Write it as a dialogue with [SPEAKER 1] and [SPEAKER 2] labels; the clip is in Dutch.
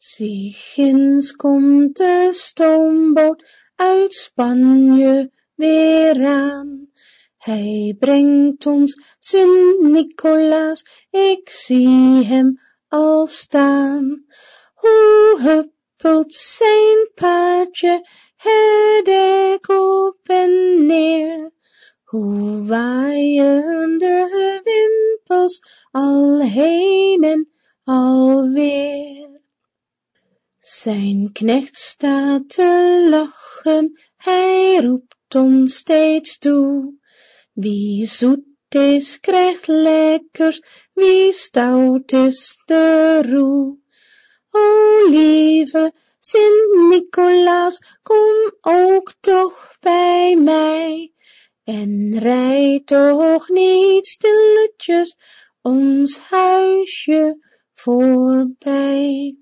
[SPEAKER 1] Zie, ginds komt de stoomboot uit Spanje weer aan. Hij brengt ons Sint-Nicolaas, ik zie hem al staan. Hoe huppelt zijn paardje het dek op en neer. Hoe waaien de wimpels al heen en alweer. Zijn knecht staat te lachen, hij roept ons steeds toe. Wie zoet is, krijgt lekkers, wie stout is, de roe. O lieve Sint-Nicolaas, kom ook toch bij mij. En rijd toch niet stilletjes ons huisje voorbij.